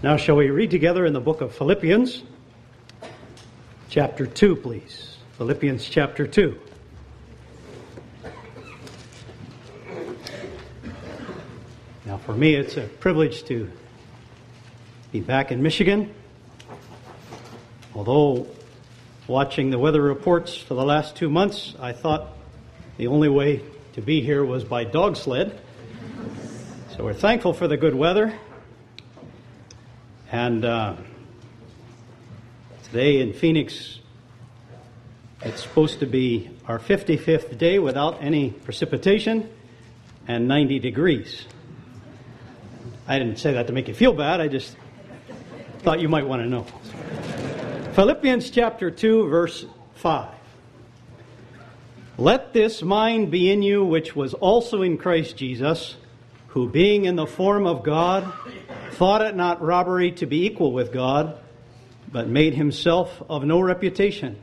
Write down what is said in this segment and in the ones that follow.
Now shall we read together in the book of Philippians, chapter 2, please. Philippians chapter 2. Now for me it's a privilege to be back in Michigan. Although watching the weather reports for the last 2 months, I thought the only way to be here was by dog sled. So we're thankful for the good weather. And today in Phoenix, it's supposed to be our 55th day without any precipitation and 90 degrees. I didn't say that to make you feel bad. I just thought you might want to know. Philippians chapter 2, verse 5. Let this mind be in you, which was also in Christ Jesus, who being in the form of God, thought it not robbery to be equal with God, but made himself of no reputation,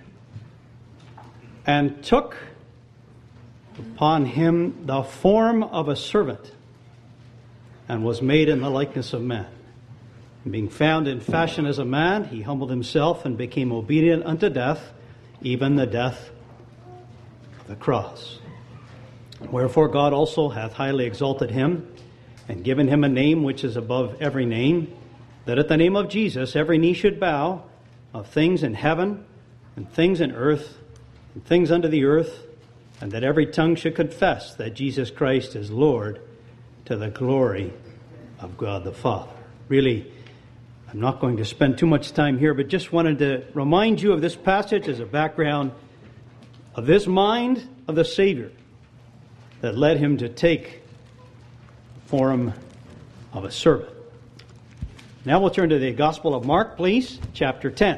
and took upon him the form of a servant, and was made in the likeness of men. And being found in fashion as a man, he humbled himself and became obedient unto death, even the death of the cross. Wherefore God also hath highly exalted him, and given him a name which is above every name, that at the name of Jesus every knee should bow, of things in heaven, and things in earth, and things under the earth, and that every tongue should confess that Jesus Christ is Lord, to the glory of God the Father. Really, I'm not going to spend too much time here, but just wanted to remind you of this passage as a background of this mind of the Savior that led him to take form of a servant. Now we'll turn to the Gospel of Mark, please, chapter 10.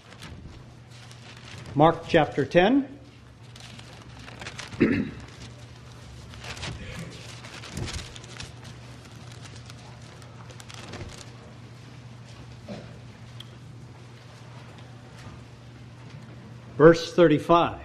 Mark chapter 10. Verse 35.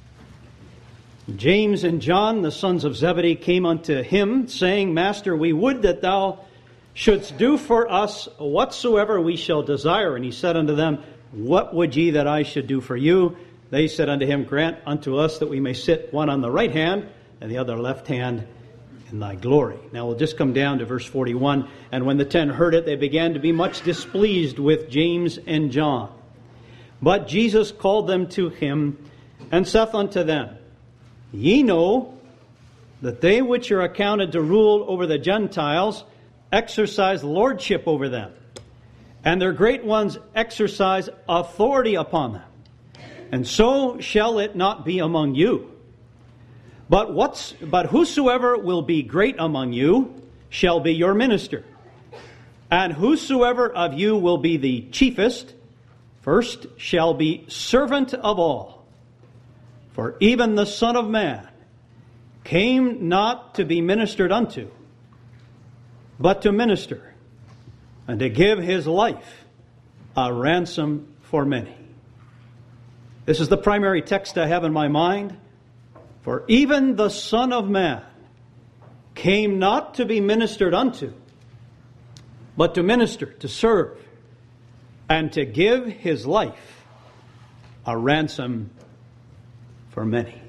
James and John, the sons of Zebedee, came unto him, saying, Master, we would that thou shouldst do for us whatsoever we shall desire. And he said unto them, What would ye that I should do for you? They said unto him, Grant unto us that we may sit one on the right hand and the other left hand in thy glory. Now we'll just come down to verse 41. And when the 10 heard it, they began to be much displeased with James and John. But Jesus called them to him, and saith unto them, Ye know that they which are accounted to rule over the Gentiles exercise lordship over them, and their great ones exercise authority upon them. And so shall it not be among you. But whosoever will be great among you shall be your minister. And whosoever of you will be the chiefest, first shall be servant of all. For even the Son of Man came not to be ministered unto, but to minister, and to give his life a ransom for many. This is the primary text I have in my mind. For even the Son of Man came not to be ministered unto, but to minister, to serve, and to give his life a ransom for many.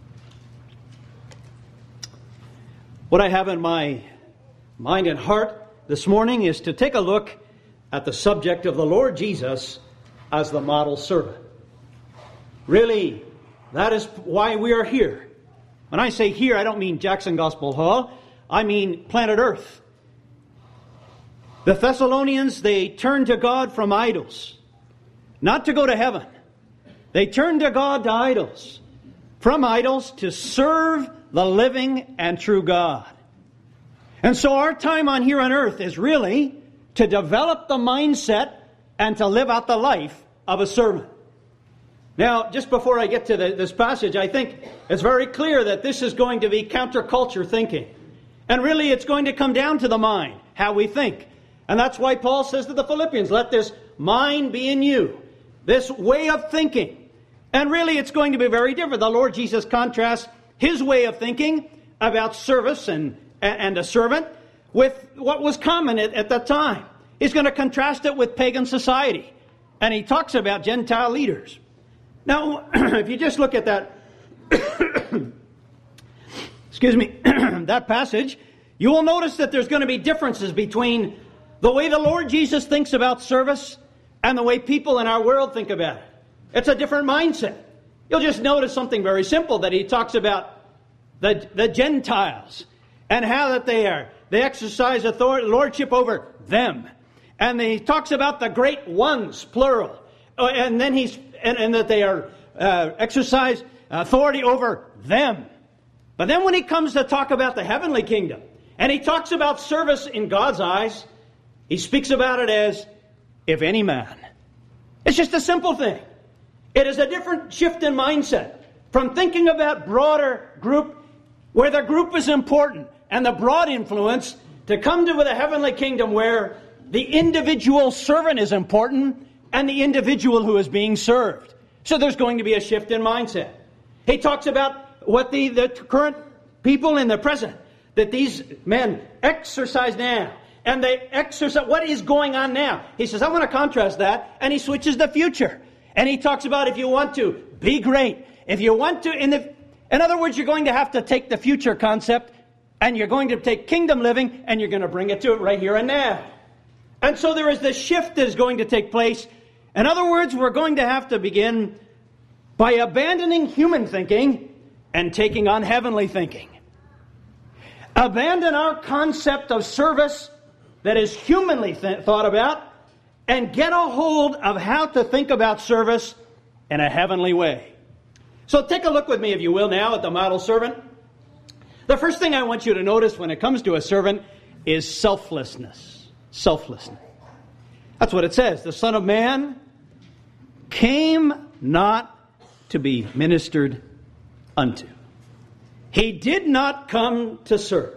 What I have in my mind and heart this morning is to take a look at the subject of the Lord Jesus as the model servant. Really, that is why we are here. When I say here, I don't mean Jackson Gospel Hall. I mean planet Earth. The Thessalonians, they turned to God from idols, not to go to heaven. They turned to God to idols, from idols to serve the living and true God. And so our time on here on earth is really to develop the mindset and to live out the life of a servant. Now, just before I get to this passage, I think it's very clear that this is going to be counterculture thinking. And really, it's going to come down to the mind, how we think. And that's why Paul says to the Philippians, let this mind be in you, this way of thinking. And really, it's going to be very different. The Lord Jesus contrasts his way of thinking about service and a servant with what was common at that time. He's going to contrast it with pagan society. And he talks about Gentile leaders. Now, if you just look at that, excuse me, that passage, you will notice that there's going to be differences between the way the Lord Jesus thinks about service and the way people in our world think about it. It's a different mindset. You'll just notice something very simple, that he talks about the Gentiles and how that they exercise authority, lordship over them. And he talks about the great ones, plural. And then and that they are exercise authority over them. But then when he comes to talk about the heavenly kingdom, and he talks about service in God's eyes, he speaks about it as, if any man. It's just a simple thing. It is a different shift in mindset from thinking about broader group, where the group is important, and the broad influence, to come to the heavenly kingdom where the individual servant is important and the individual who is being served. So there's going to be a shift in mindset. He talks about what the current people in the present, that these men exercise now. And they exercise what is going on now. He says, I want to contrast that. And he switches the future. And he talks about, if you want to, be great. If you want to, in other words, you're going to have to take the future concept, and you're going to take kingdom living, and you're going to bring it to it right here and now. And so there is this shift that is going to take place. In other words, we're going to have to begin by abandoning human thinking and taking on heavenly thinking. Abandon our concept of service that is humanly thought about, and get a hold of how to think about service in a heavenly way. So take a look with me, if you will, now at the model servant. The first thing I want you to notice when it comes to a servant is selflessness. Selflessness. That's what it says. The Son of Man came not to be ministered unto. He did not come to serve.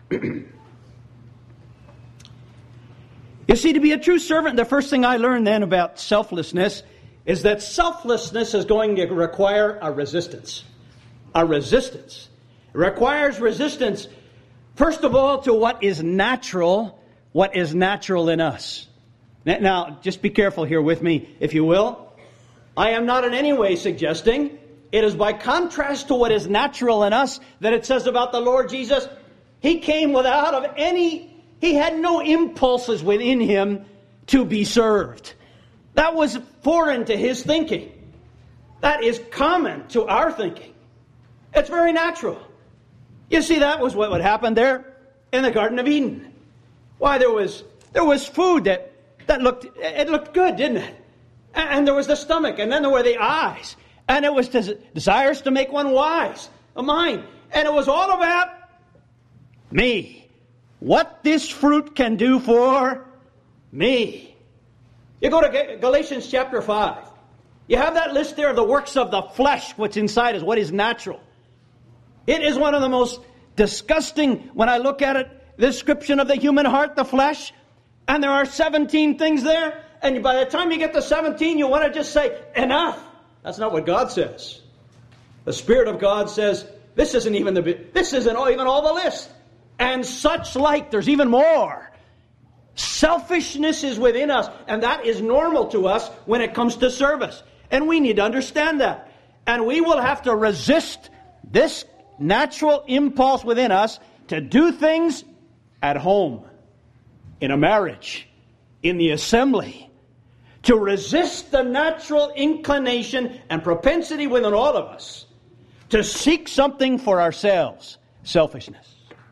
You see, to be a true servant, the first thing I learned then about selflessness is that selflessness is going to require a resistance. A resistance. It requires resistance, first of all, to what is natural in us. Now, just be careful here with me, if you will. I am not in any way suggesting it is by contrast to what is natural in us that it says about the Lord Jesus, He came He had no impulses within Him to be served. That was foreign to His thinking. That is common to our thinking. It's very natural. You see, that was what would happen there in the Garden of Eden. Why, there was food that looked good, didn't it? And there was the stomach, and then there were the eyes. And it was desires to make one wise, a mind. And it was all about me. What this fruit can do for me. You go to Galatians chapter 5. You have that list there of the works of the flesh. What's inside is what is natural. It is one of the most disgusting, when I look at it, the description of the human heart, the flesh. And there are 17 things there. And by the time you get to 17, you want to just say, enough. That's not what God says. The Spirit of God says, this isn't even all the list. And such like, there's even more. Selfishness is within us, and that is normal to us when it comes to service. And we need to understand that. And we will have to resist this natural impulse within us to do things at home, in a marriage, in the assembly. To resist the natural inclination and propensity within all of us to seek something for ourselves. Selfishness.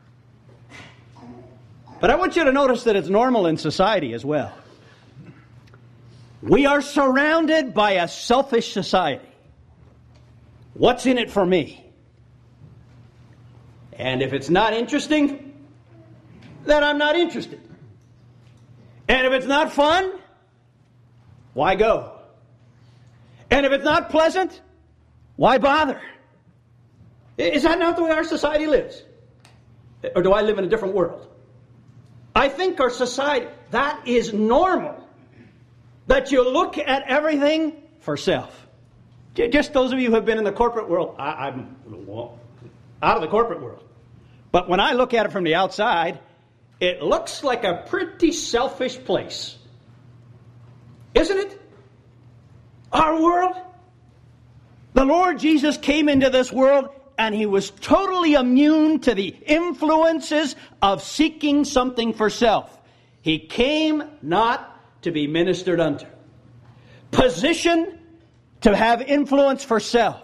But I want you to notice that it's normal in society as well. We are surrounded by a selfish society. What's in it for me? And if it's not interesting, then I'm not interested. And if it's not fun, why go? And if it's not pleasant, why bother? Is that not the way our society lives? Or do I live in a different world? I think our society, that is normal. That you look at everything for self. Just those of you who have been in the corporate world, I'm out of the corporate world. But when I look at it from the outside, it looks like a pretty selfish place. Isn't it? Our world. The Lord Jesus came into this world and he was totally immune to the influences of seeking something for self. He came not to be ministered unto. Position to have influence for self.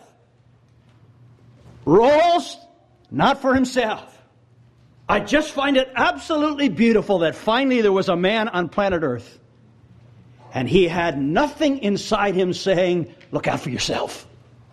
Roles not for himself. I just find it absolutely beautiful that finally there was a man on planet Earth. And he had nothing inside him saying, look out for yourself.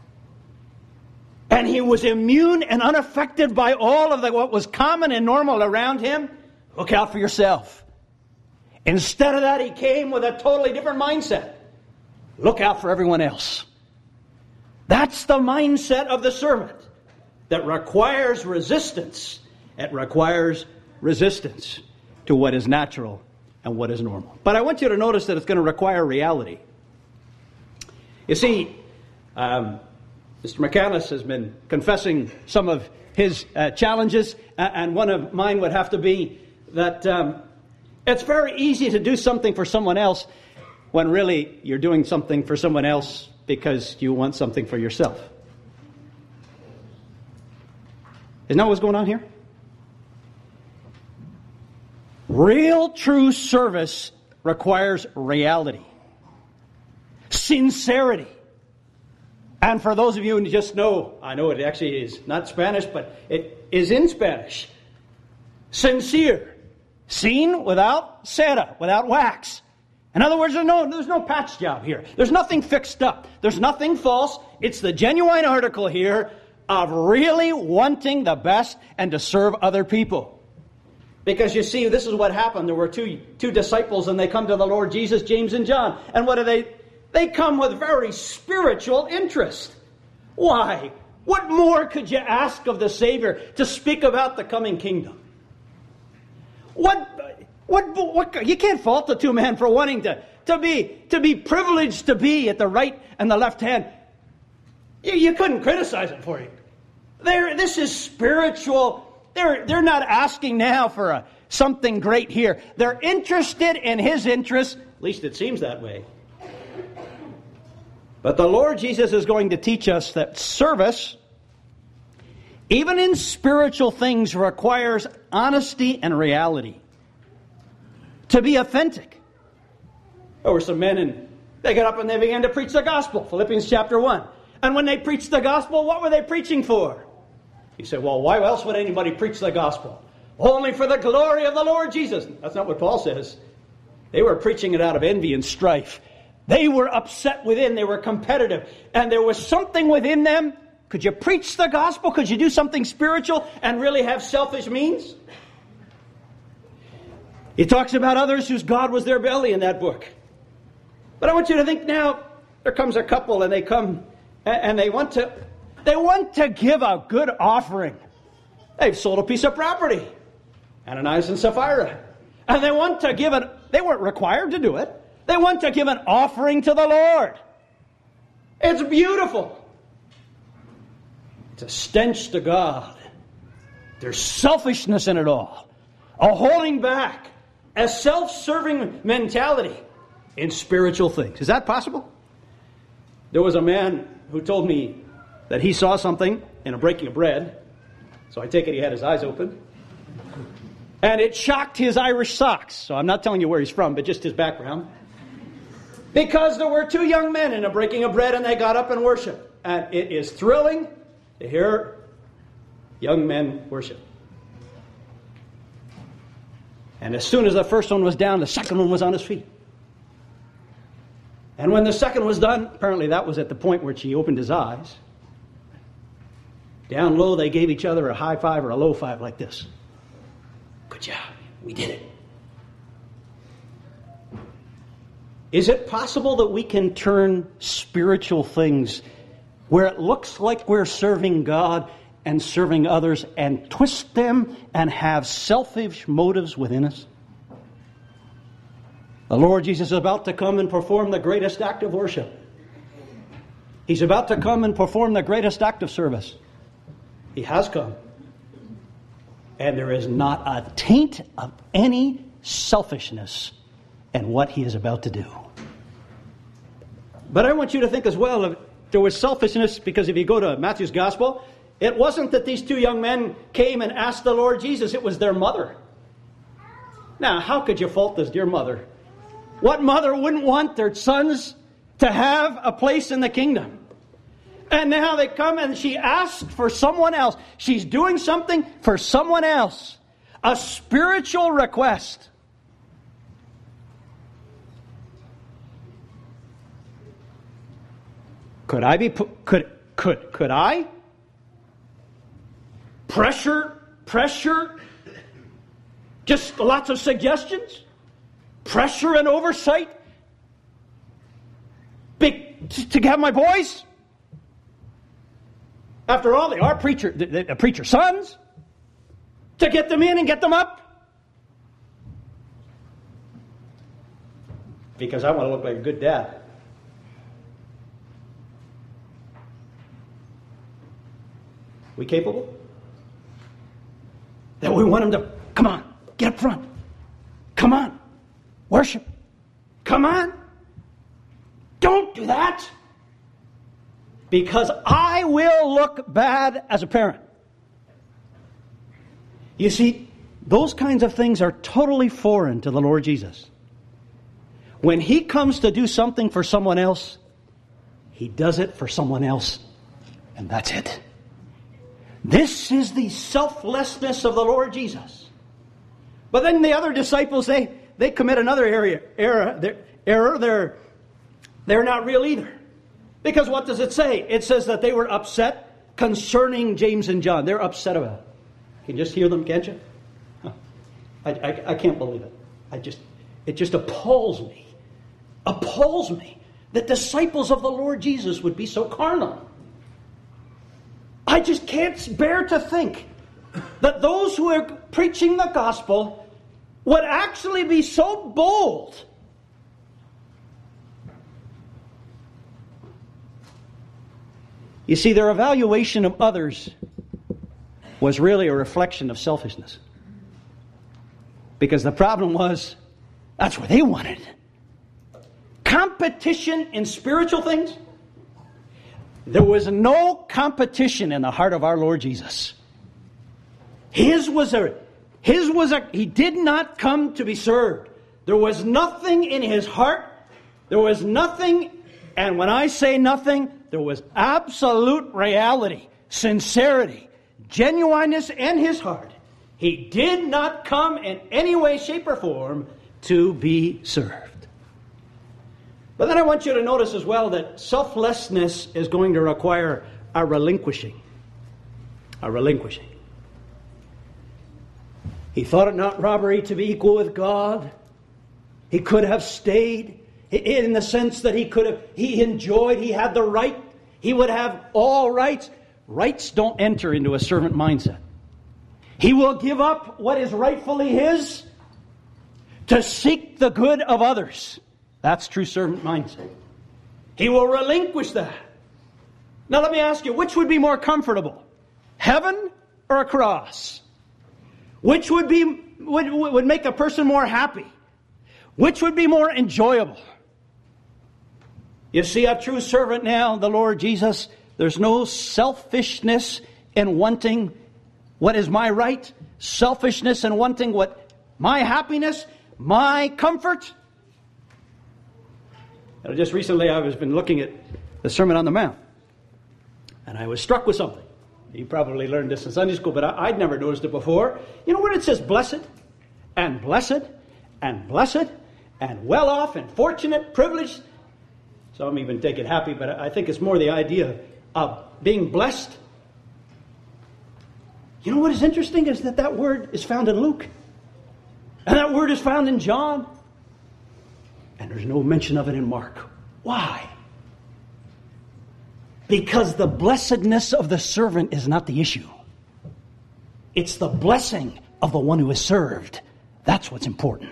And he was immune and unaffected by all of what was common and normal around him. Look out for yourself. Instead of that, he came with a totally different mindset. Look out for everyone else. That's the mindset of the servant that requires resistance. It requires resistance to what is natural and what is normal. But I want you to notice that it's going to require reality. You see, Mr. McCandless has been confessing some of his challenges, and one of mine would have to be that it's very easy to do something for someone else when really you're doing something for someone else because you want something for yourself. Isn't that what's going on here? Real, true service requires reality, sincerity. And for those of you who just know, I know it actually is not Spanish, but it is in Spanish. Sincere. Seen without cera, without wax. In other words, there's no patch job here. There's nothing fixed up. There's nothing false. It's the genuine article here of really wanting the best and to serve other people. Because you see, this is what happened. There were two disciples, and they come to the Lord Jesus, James and John. And what do they? They come with very spiritual interest. Why? What more could you ask of the Savior to speak about the coming kingdom? What you can't fault the two men for wanting to be privileged to be at the right and the left hand. You couldn't criticize them for it. This is spiritual. They're not asking now for something great here. They're interested in his interests. At least it seems that way. But the Lord Jesus is going to teach us that service, even in spiritual things, requires honesty and reality. To be authentic. There were some men, and they got up and they began to preach the gospel. Philippians chapter 1. And when they preached the gospel, what were they preaching for? You say, well, why else would anybody preach the gospel? Only for the glory of the Lord Jesus. That's not what Paul says. They were preaching it out of envy and strife. They were upset within. They were competitive. And there was something within them. Could you preach the gospel? Could you do something spiritual and really have selfish means? He talks about others whose God was their belly in that book. But I want you to think now, there comes a couple and they come and they want to give a good offering. They've sold a piece of property, Ananias and Sapphira. And they want to give it, they weren't required to do it. They want to give an offering to the Lord. It's beautiful. It's a stench to God. There's selfishness in it all. A holding back. A self-serving mentality in spiritual things. Is that possible? There was a man who told me that he saw something in a breaking of bread. So I take it he had his eyes open. And it shocked his Irish socks. So I'm not telling you where he's from, but just his background. Because there were two young men in a breaking of bread and they got up and worshiped. And it is thrilling to hear young men worship. And as soon as the first one was down, the second one was on his feet. And when the second was done, apparently that was at the point where he opened his eyes. Down low, they gave each other a high five or a low five like this. Good job. We did it. Is it possible that we can turn spiritual things where it looks like we're serving God and serving others and twist them and have selfish motives within us? The Lord Jesus is about to come and perform the greatest act of worship. He's about to come and perform the greatest act of service. He has come. And there is not a taint of any selfishness in what he is about to do. But I want you to think as well, if there was selfishness, because if you go to Matthew's Gospel, it wasn't that these two young men came and asked the Lord Jesus, it was their mother. Now, how could you fault this dear mother? What mother wouldn't want their sons to have a place in the kingdom? And now they come and she asks for someone else. She's doing something for someone else. A spiritual request. Could I be could I pressure just lots of suggestions, pressure and oversight to have my boys? After all, they are preacher sons. To get them in and get them up. Because I want to look like a good dad. We capable? That we want them to, come on, get up front. Come on, worship. Come on. Don't do that. Because I will look bad as a parent. You see, those kinds of things are totally foreign to the Lord Jesus. When He comes to do something for someone else, He does it for someone else, and that's it. This is the selflessness of the Lord Jesus. But then the other disciples, they commit another error. They're not real either. Because what does it say? It says that they were upset concerning James and John. They're upset about it. You can just hear them, can't you? I can't believe it. It just appalls me. Appalls me that disciples of the Lord Jesus would be so carnal. I just can't bear to think that those who are preaching the gospel would actually be so bold. You see, their evaluation of others was really a reflection of selfishness. Because the problem was, that's what they wanted. Competition in spiritual things. There was no competition in the heart of our Lord Jesus. He did not come to be served. There was nothing in His heart. There was nothing, and when I say nothing, there was absolute reality, sincerity, genuineness in His heart. He did not come in any way, shape, or form to be served. But then I want you to notice as well that selflessness is going to require a relinquishing. A relinquishing. He thought it not robbery to be equal with God. He could have stayed in the sense that he enjoyed, he had the right, he would have all rights. Rights don't enter into a servant mindset. He will give up what is rightfully his to seek the good of others. That's true servant mindset. He will relinquish that. Now let me ask you, which would be more comfortable? Heaven or a cross? Which would make a person more happy? Which would be more enjoyable? You see, a true servant now, the Lord Jesus, there's no selfishness in wanting what is my right, selfishness in wanting what my happiness, my comfort. Just recently I've been looking at the Sermon on the Mount, and I was struck with something. You probably learned this in Sunday school, but I'd never noticed it before. You know when it says blessed, and blessed, and blessed, and well off, and fortunate, privileged? Some even take it happy, but I think it's more the idea of being blessed. You know what is interesting is that word is found in Luke. And that word is found in John. And there's no mention of it in Mark. Why? Because the blessedness of the servant is not the issue. It's the blessing of the one who is served. That's what's important.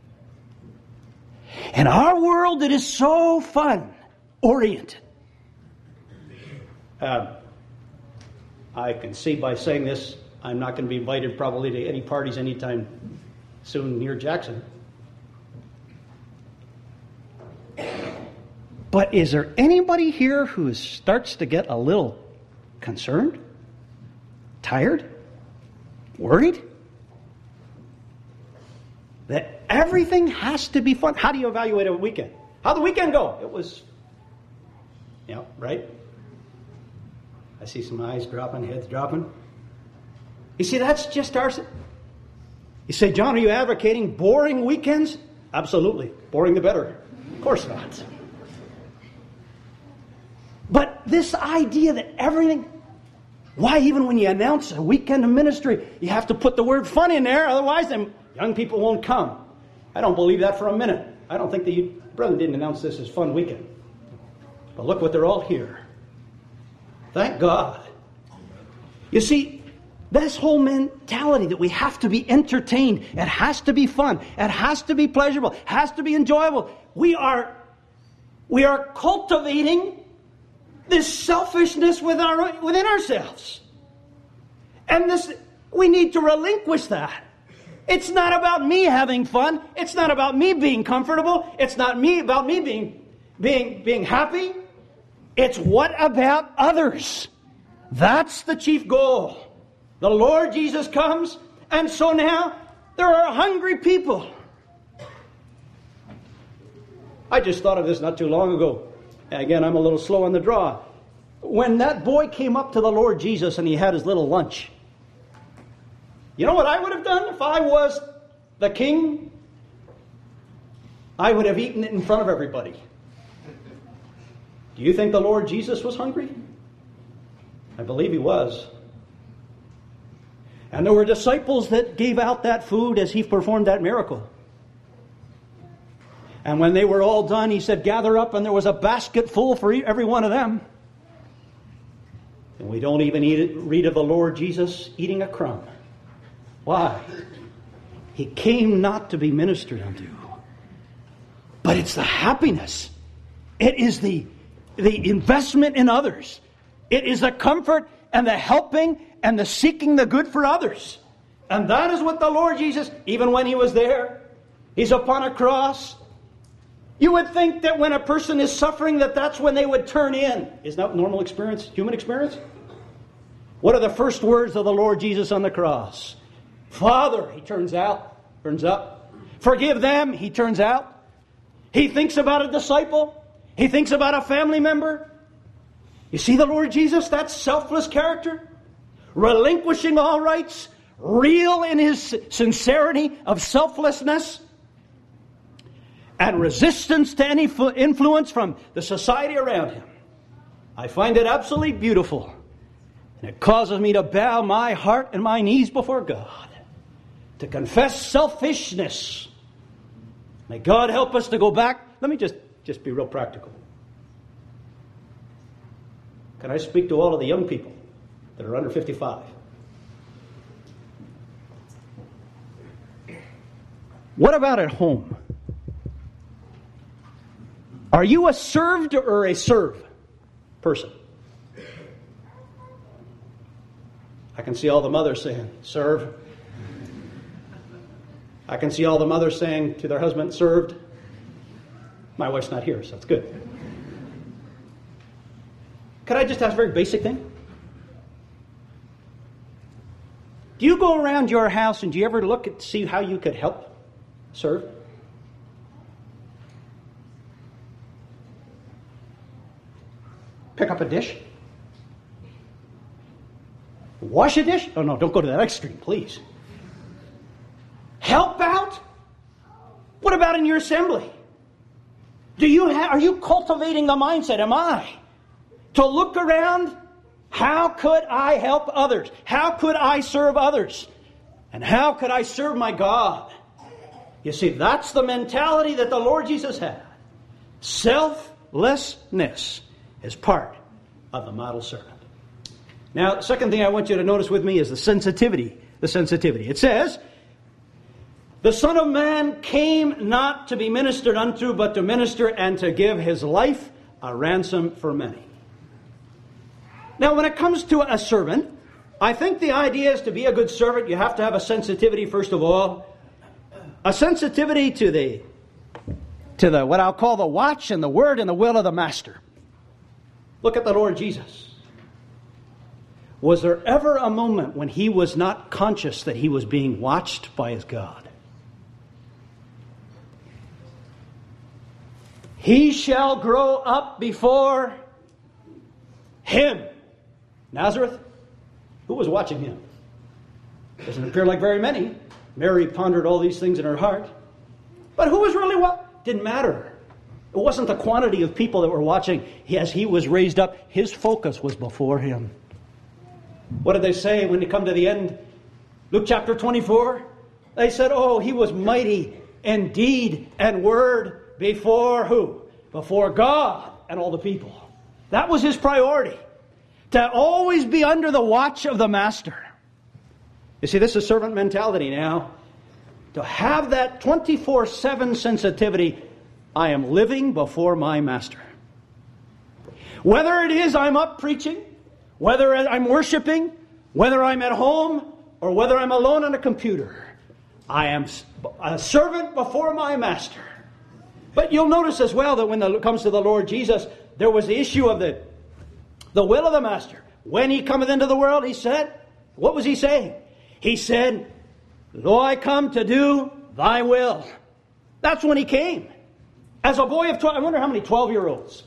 In our world, it is so fun-oriented. I can see by saying this I'm not going to be invited probably to any parties anytime soon near Jackson. But is there anybody here who starts to get a little concerned? Tired? Worried? That everything has to be fun. How do you evaluate a weekend? How'd the weekend go? It was, right? I see some eyes dropping, heads dropping. You see, that's just our... You say, John, are you advocating boring weekends? Absolutely. Boring the better. Of course not. But this idea that everything... Why even when you announce a weekend of ministry, you have to put the word fun in there, otherwise then young people won't come. I don't believe that for a minute. I don't think the brethren didn't announce this as fun weekend. But look what they're all here. Thank God. You see, this whole mentality that we have to be entertained, it has to be fun, it has to be pleasurable, it has to be enjoyable. We are cultivating this selfishness within ourselves. And we need to relinquish that. It's not about me having fun. It's not about me being comfortable. It's not about me being happy. It's what about others? That's the chief goal. The Lord Jesus comes, and so now there are hungry people. I just thought of this not too long ago. Again, I'm a little slow on the draw. When that boy came up to the Lord Jesus and he had his little lunch, you know what I would have done if I was the king? I would have eaten it in front of everybody. Do you think the Lord Jesus was hungry? I believe he was. And there were disciples that gave out that food as he performed that miracle. And when they were all done, he said, gather up, and there was a basket full for every one of them. And we don't even read of the Lord Jesus eating a crumb. Why? He came not to be ministered unto. But it's the happiness. It is the investment in others. It is the comfort and the helping and the seeking the good for others. And that is what the Lord Jesus, even when he was there, he's upon a cross. You would think that when a person is suffering, that's when they would turn in. Isn't that normal experience, human experience? What are the first words of the Lord Jesus on the cross? Father, he turns up. Forgive them, he turns out. He thinks about a disciple. He thinks about a family member. You see the Lord Jesus, that selfless character? Relinquishing all rights, real in his sincerity of selflessness, and resistance to any influence from the society around him. I find it absolutely beautiful. And it causes me to bow my heart and my knees before God, to confess selfishness. May God help us to go back. Let me just be real practical. Can I speak to all of the young people that are under 55? What about at home? Are you a served or a serve person? I can see all the mothers saying, serve. I can see all the mothers saying to their husband, served. My wife's not here, so that's good. Could I just ask a very basic thing? Do you go around your house and do you ever look to see how you could help serve? Pick up a dish? Wash a dish? Oh no, don't go to that extreme, please. Help out? What about in your assembly? Are you cultivating the mindset, am I, to look around? How could I help others? How could I serve others? And how could I serve my God? You see, that's the mentality that the Lord Jesus had. Selflessness is part of the model servant. Now, the second thing I want you to notice with me is the sensitivity. The sensitivity. It says, the Son of Man came not to be ministered unto, but to minister and to give his life a ransom for many. Now, when it comes to a servant, I think the idea is to be a good servant, you have to have a sensitivity, first of all. A sensitivity to the what I'll call the watch and the word and the will of the Master. Look at the Lord Jesus. Was there ever a moment when he was not conscious that he was being watched by his God? He shall grow up before him. Nazareth? Who was watching him? Doesn't appear like very many. Mary pondered all these things in her heart. But who was really what? Didn't matter. It wasn't the quantity of people that were watching. As he was raised up, his focus was before him. What did they say when they come to the end? Luke chapter 24. They said, oh, he was mighty in deed and word before who? Before God and all the people. That was his priority. To always be under the watch of the Master. You see, this is servant mentality now. To have that 24/7 sensitivity, I am living before my Master. Whether it is I'm up preaching, whether I'm worshiping, whether I'm at home, or whether I'm alone on a computer, I am a servant before my Master. But you'll notice as well that when it comes to the Lord Jesus, there was the issue of the will of the Master. When he cometh into the world, he said, what was he saying? He said, lo, I come to do thy will. That's when he came. As a boy of 12, I wonder how many 12-year-olds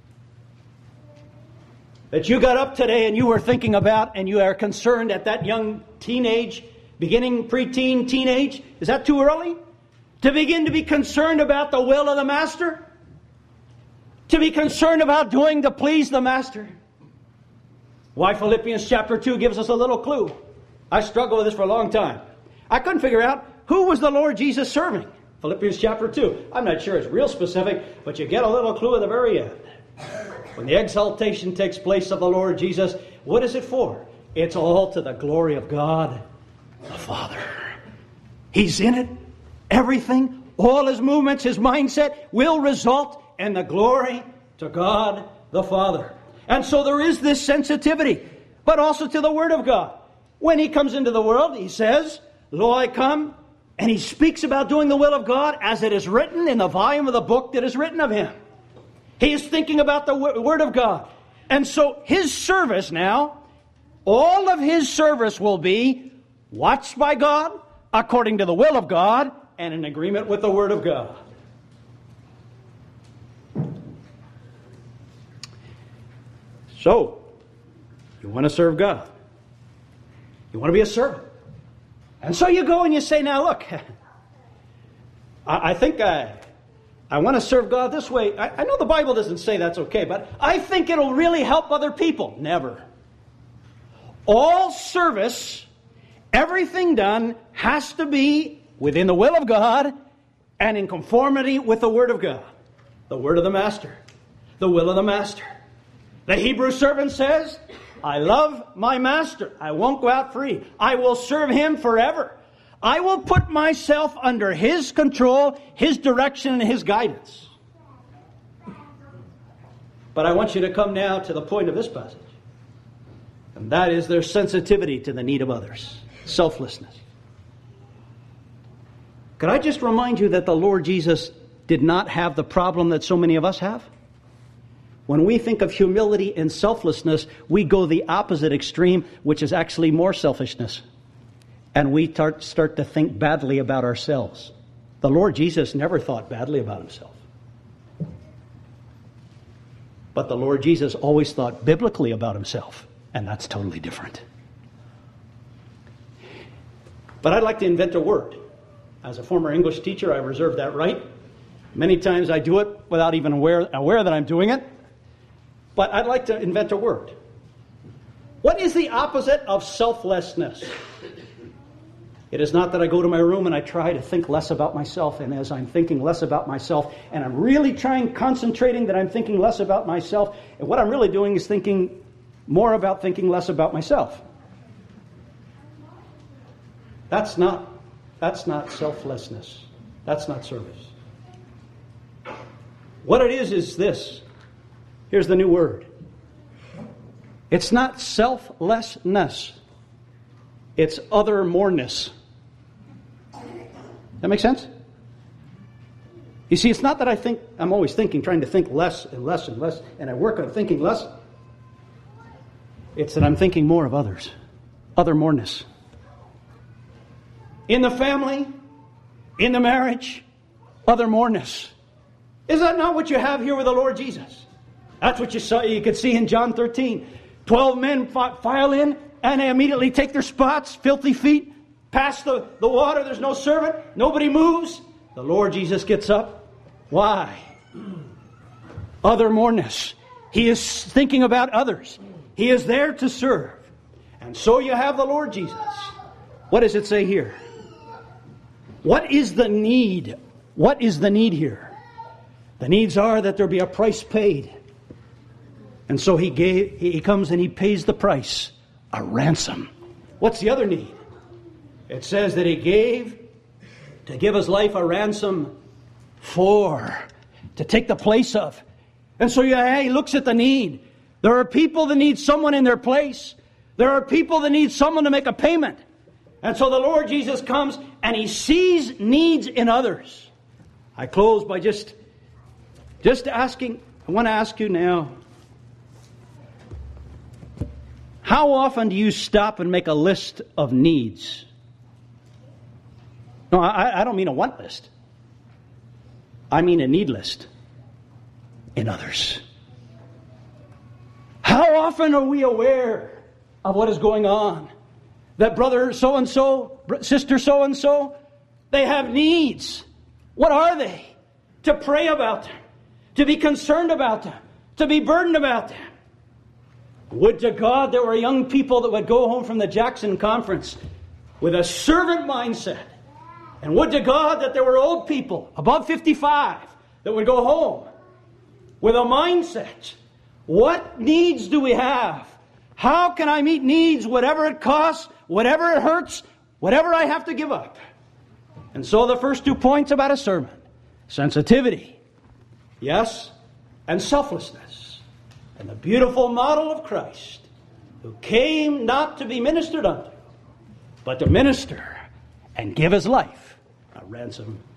that you got up today and you were thinking about and you are concerned at that young teenage, beginning preteen, teenage. Is that too early? To begin to be concerned about the will of the Master? To be concerned about doing to please the Master? Why Philippians chapter 2 gives us a little clue. I struggled with this for a long time. I couldn't figure out who was the Lord Jesus serving. Philippians chapter 2. I'm not sure it's real specific, but you get a little clue at the very end. When the exaltation takes place of the Lord Jesus, what is it for? It's all to the glory of God the Father. He's in it. Everything, all his movements, his mindset will result in the glory to God the Father. And so there is this sensitivity, but also to the Word of God. When he comes into the world, he says, lo, I come, and he speaks about doing the will of God as it is written in the volume of the book that is written of him. He is thinking about the Word of God. And so his service now, all of his service will be watched by God, according to the will of God, and in agreement with the Word of God. So, you want to serve God. You want to be a servant. And so you go and you say, now look, I think I want to serve God this way. I know the Bible doesn't say that's okay, but I think it'll really help other people. Never. All service, everything done, has to be within the will of God and in conformity with the Word of God. The Word of the Master. The will of the Master. The Hebrew servant says, I love my Master. I won't go out free. I will serve him forever. I will put myself under his control, his direction, and his guidance. But I want you to come now to the point of this passage. And that is their sensitivity to the need of others. Selflessness. Could I just remind you that the Lord Jesus did not have the problem that so many of us have? When we think of humility and selflessness, we go the opposite extreme, which is actually more selfishness. And we start to think badly about ourselves. The Lord Jesus never thought badly about himself. But the Lord Jesus always thought biblically about himself. And that's totally different. But I'd like to invent a word. As a former English teacher, I reserve that right. Many times I do it without even aware that I'm doing it. But I'd like to invent a word. What is the opposite of selflessness? It is not that I go to my room and I try to think less about myself, and as I'm thinking less about myself, and I'm really concentrating that I'm thinking less about myself, and what I'm really doing is thinking more about thinking less about myself. That's not selflessness. That's not service. What it is this. Here's the new word. It's not selflessness. It's othermoreness. That make sense? You see, it's not that I'm always trying to think less and less and less, and I work on thinking less. It's that I'm thinking more of others. Othermoreness. In the family, in the marriage, othermoreness. Is that not what you have here with the Lord Jesus? That's what you could see in John 13. 12 men file in, and they immediately take their spots, filthy feet, pass the water. There's no servant. Nobody moves. The Lord Jesus gets up. Why? Othermoreness. He is thinking about others. He is there to serve. And so you have the Lord Jesus. What does it say here? What is the need? What is the need here? The needs are that there be a price paid. And so he comes and he pays the price, a ransom. What's the other need? It says that he gave to give his life a ransom to take the place of. And so he looks at the need. There are people that need someone in their place. There are people that need someone to make a payment. And so the Lord Jesus comes and he sees needs in others. I close by just asking, I want to ask you now, how often do you stop and make a list of needs? No, I don't mean a want list. I mean a need list in others. How often are we aware of what is going on? That brother so-and-so, sister so-and-so, they have needs. What are they? To pray about them, to be concerned about them, to be burdened about them. Would to God there were young people that would go home from the Jackson Conference with a servant mindset. And would to God that there were old people above 55 that would go home with a mindset. What needs do we have? How can I meet needs, whatever it costs, whatever it hurts, whatever I have to give up? And so the first 2 points about a sermon: sensitivity, yes, and selflessness. And the beautiful model of Christ, who came not to be ministered unto, but to minister and give his life a ransom